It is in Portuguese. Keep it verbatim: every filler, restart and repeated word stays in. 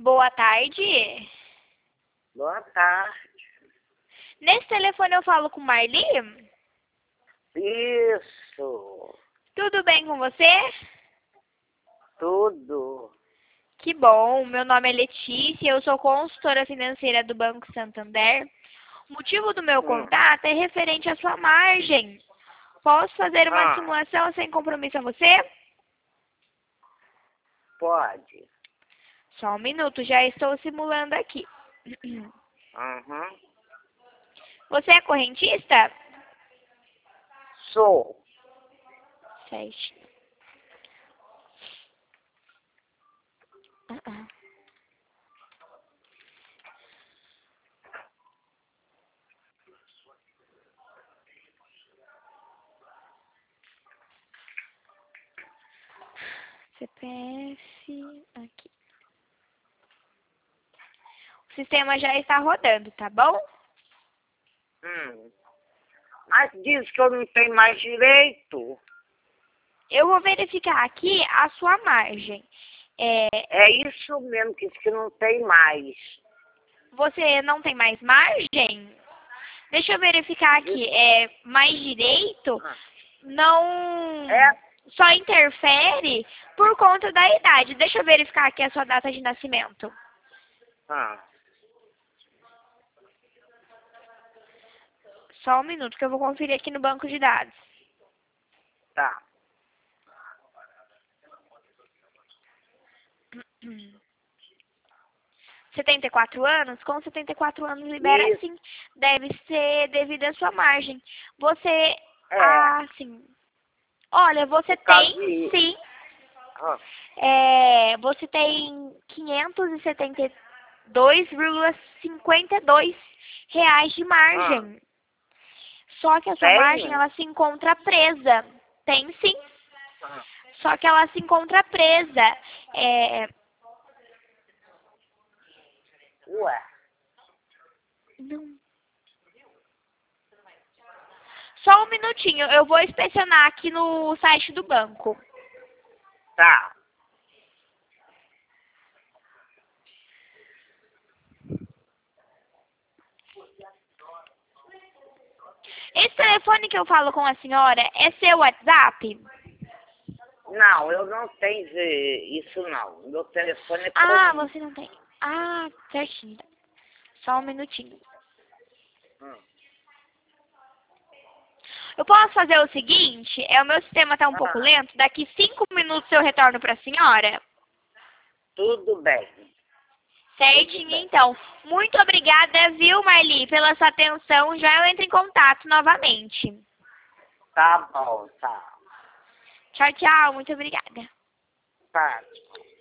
Boa tarde. Boa tarde. Nesse telefone eu falo com Marli? Isso. Tudo bem com você? Tudo. Que bom. Meu nome é Letícia, eu sou consultora financeira do Banco Santander. O motivo do meu Hum. contato é referente à sua margem. Posso fazer uma Ah. simulação sem compromisso a você? Pode. Só um minuto, já estou simulando aqui. Uhum. Você é correntista? Sou. Certo. Uh-uh. C P F aqui. O sistema já está rodando, tá bom? Hum. Mas diz que eu não tenho mais direito. Eu vou verificar aqui a sua margem. É, É isso mesmo, que diz que não tem mais. você não tem mais margem? Deixa eu verificar aqui. É, mais direito Ah. não É. só interfere por conta da idade. Deixa eu verificar aqui a sua data de nascimento. Ah. Só um minuto que eu vou conferir aqui no banco de dados. Tá. setenta e quatro anos? Com setenta e quatro anos libera Isso. sim. Deve ser devido à sua margem. Você, É. ah, sim. Olha, você Por causa tem, de- sim. Ah. É, você tem quinhentos e setenta e dois vírgula cinquenta e dois reais de margem. Só que a sua Tem? margem, ela se encontra presa. Tem sim. Ah. Só que ela se encontra presa. É... Ué. Não. Só um minutinho, eu vou inspecionar aqui no site do banco. Tá. Esse telefone que eu falo com a senhora é seu WhatsApp? Não, eu não tenho eh, isso não. Meu telefone é Ah, comum. você não tem. Ah, certinho. Só um minutinho. Hum. Eu posso fazer o seguinte, é, o meu sistema está um pouco Ah. lento, daqui cinco minutos eu retorno para a senhora? Tudo bem. Certinho, então. Muito obrigada, viu, Marli, pela sua atenção. Já eu entro em contato novamente. Tá bom, tá. Tchau, tchau. Muito obrigada. Tá.